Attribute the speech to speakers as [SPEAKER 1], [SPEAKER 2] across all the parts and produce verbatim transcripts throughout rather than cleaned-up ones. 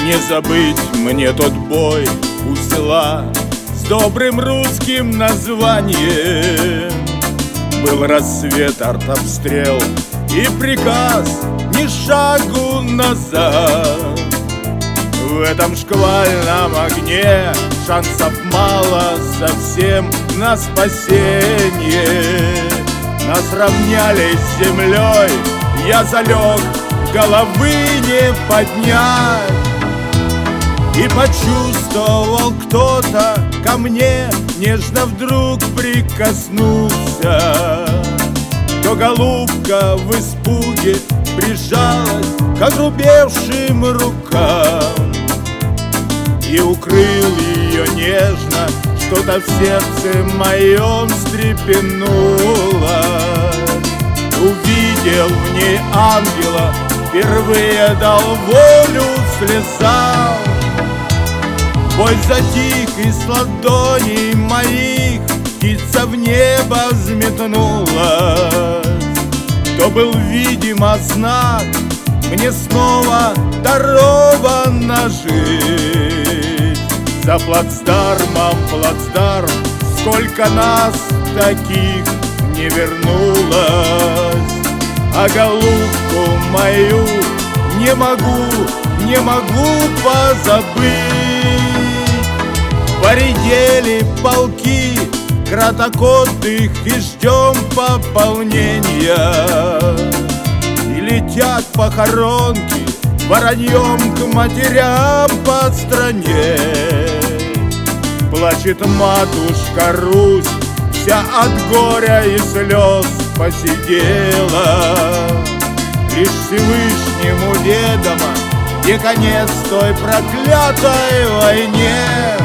[SPEAKER 1] Не забыть мне тот бой у села с добрым русским названием. Был рассвет, артобстрел и приказ ни шагу назад. В этом шквальном огне шансов мало совсем на спасение. Нас равняли с землей, я залег, головы не поднять. И почувствовал кто-то ко мне, нежно вдруг прикоснулся. То голубка в испуге прижалась к огрубевшим рукам и укрыл ее нежно, что-то в сердце моем встрепенуло. Увидел в ней ангела, впервые дал волю слезам. Бой затих, и с ладоней моих птица в небо взметнулась. То был, видимо, знак, мне снова дарована жить. За плацдармом плацдарм, сколько нас таких не вернулось. А голубку мою не могу, не могу позабыть. Поредели полки кротокотых и ждем пополнения. И летят похоронки вороньем к матерям по стране. Плачет матушка Русь, вся от горя и слез посидела. Лишь Всевышнему ведомо, где конец той проклятой войне.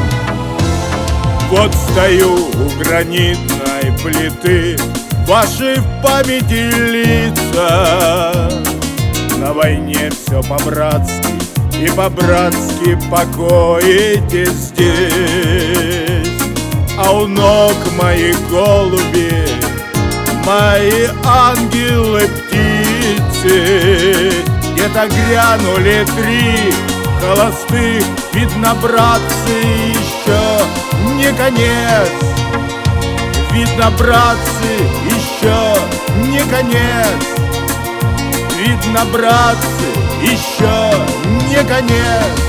[SPEAKER 1] Вот стою у гранитной плиты, ваши в памяти лица. На войне все по-братски и по-братски покоите здесь. А у ног моих голуби, мои ангелы-птицы. Где-то грянули три холостых, видно, братцы, еще не конец. Видно, братцы, еще не конец. Видно, братцы, еще не конец.